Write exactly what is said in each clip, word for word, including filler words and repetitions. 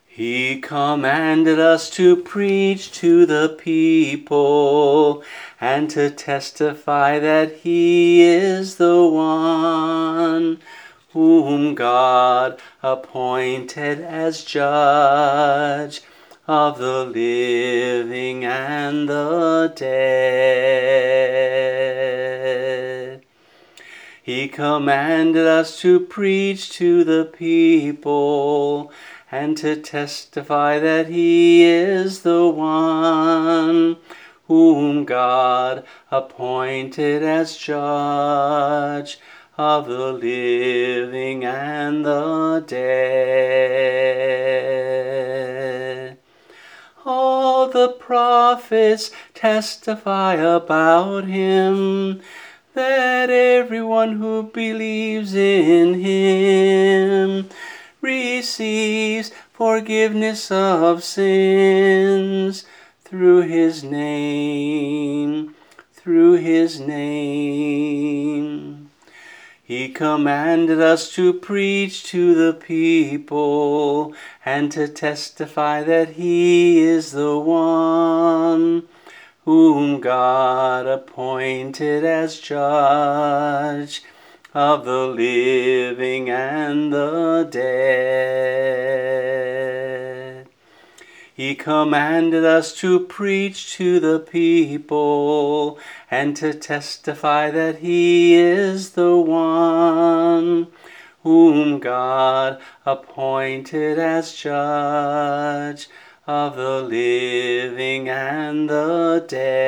He commanded us to preach to the people and to testify that he is the one whom God appointed as judge of the living and the dead. He commanded us to preach to the people and to testify that he is the one whom God appointed as judge of the living and the dead. All the prophets testify about him, that everyone who believes in him receives forgiveness of sins through his name, through his name. He commanded us to preach to the people and to testify that he is the one whom God appointed as judge of the living and the dead. He commanded us to preach to the people and to testify that he is the one whom God appointed as judge of the living and the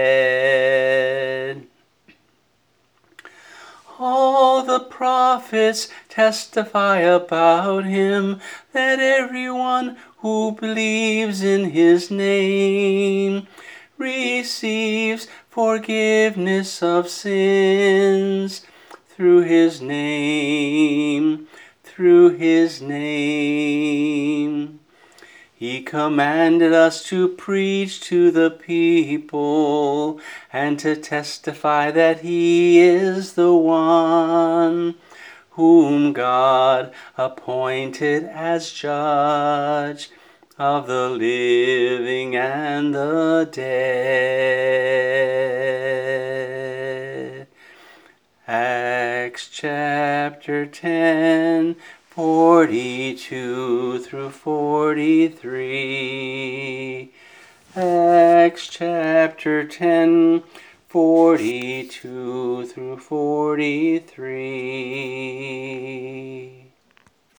dead. All the prophets testify about him, that everyone who believes in his name receives forgiveness of sins through his name, through his name. He commanded us to preach to the people and to testify that he is the one whom God appointed as judge of the living and the dead. Acts chapter ten, forty-two through forty-three. Acts chapter ten, forty-two through forty-three.